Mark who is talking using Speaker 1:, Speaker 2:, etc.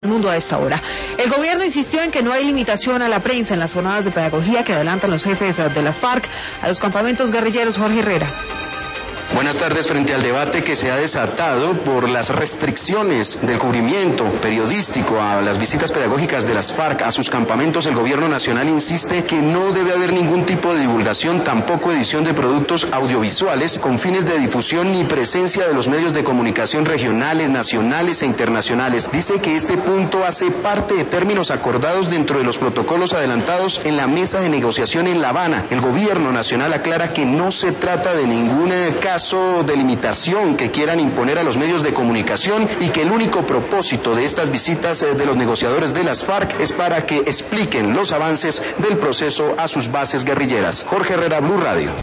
Speaker 1: Mundo a esta hora. El gobierno insistió en que no hay limitación a la prensa en las jornadas de pedagogía que adelantan los jefes de las FARC a los campamentos guerrilleros. Jorge Herrera.
Speaker 2: Buenas tardes. Frente al debate que se ha desatado por las restricciones del cubrimiento periodístico a las visitas pedagógicas de las FARC a sus campamentos, el gobierno nacional insiste que no debe haber ningún tipo de divulgación, tampoco edición de productos audiovisuales con fines de difusión ni presencia de los medios de comunicación regionales, nacionales e internacionales. Dice que este punto hace parte de términos acordados dentro de los protocolos adelantados en la mesa de negociación en La Habana. El gobierno nacional aclara que no se trata de ningún caso de limitación que quieran imponer a los medios de comunicación y que el único propósito de estas visitas de los negociadores de las FARC es para que expliquen los avances del proceso a sus bases guerrilleras. Jorge Herrera, Blue Radio.